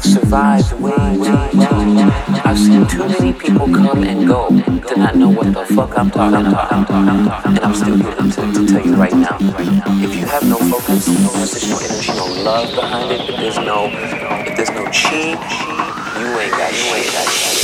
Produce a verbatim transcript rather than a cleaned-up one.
I've survived way too long. I've seen too many people come and go to not know what the fuck I'm talking about. And I'm still here to, to tell you right now. If you have no focus, no message, no energy, no love behind it, if there's no, if there's no chi, you ain't got, you ain't got.